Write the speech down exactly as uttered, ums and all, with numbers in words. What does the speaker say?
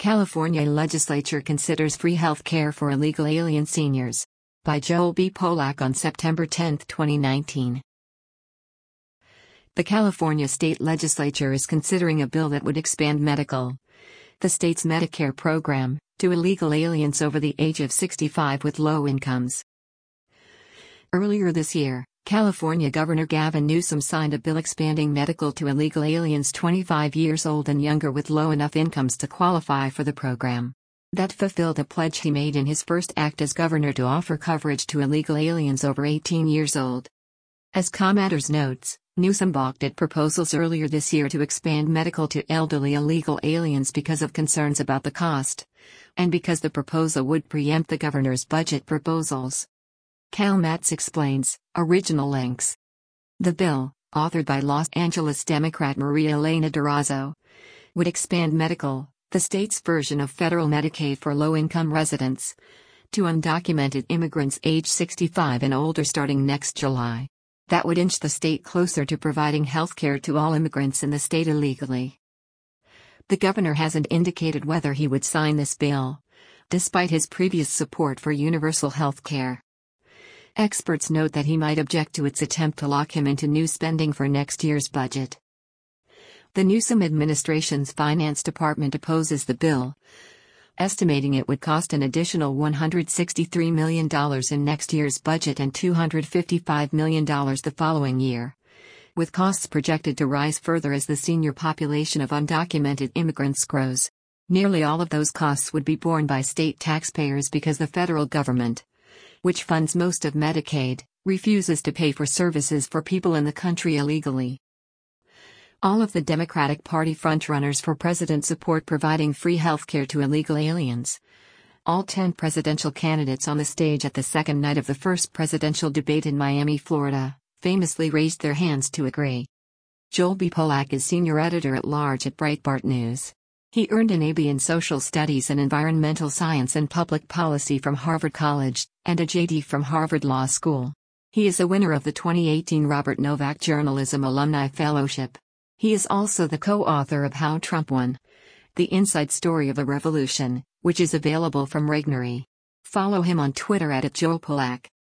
California legislature considers free health care for illegal alien seniors. By Joel B. Polak on September tenth, twenty nineteen. The California state legislature is considering a bill that would expand medical, the state's Medicare program, to illegal aliens over the age of sixty-five with low incomes. Earlier this year, California Governor Gavin Newsom signed a bill expanding medical to illegal aliens twenty-five years old and younger with low enough incomes to qualify for the program. That fulfilled a pledge he made in his first act as governor to offer coverage to illegal aliens over eighteen years old. As ComMatters notes, Newsom balked at proposals earlier this year to expand medical to elderly illegal aliens because of concerns about the cost, and because the proposal would preempt the governor's budget proposals. CalMats explains, original links. The bill, authored by Los Angeles Democrat Maria Elena Durazo, would expand medical, the state's version of federal Medicaid for low-income residents, to undocumented immigrants age sixty-five and older starting next July. That would inch the state closer to providing health care to all immigrants in the state illegally. The governor hasn't indicated whether he would sign this bill, despite his previous support for universal health care. Experts note that he might object to its attempt to lock him into new spending for next year's budget. The Newsom administration's finance department opposes the bill, estimating it would cost an additional one hundred sixty-three million dollars in next year's budget and two hundred fifty-five million dollars the following year, with costs projected to rise further as the senior population of undocumented immigrants grows. Nearly all of those costs would be borne by state taxpayers because the federal government, which funds most of Medicaid, refuses to pay for services for people in the country illegally. All of the Democratic Party frontrunners for president support providing free health care to illegal aliens. All ten presidential candidates on the stage at the second night of the first presidential debate in Miami, Florida, famously raised their hands to agree. Joel B. Polak is senior editor-at-large at Breitbart News. He earned an A B in Social Studies and Environmental Science and Public Policy from Harvard College, and a J D from Harvard Law School. He is a winner of the twenty eighteen Robert Novak Journalism Alumni Fellowship. He is also the co-author of How Trump Won: The Inside Story of a Revolution, which is available from Regnery. Follow him on Twitter at Joel Polak.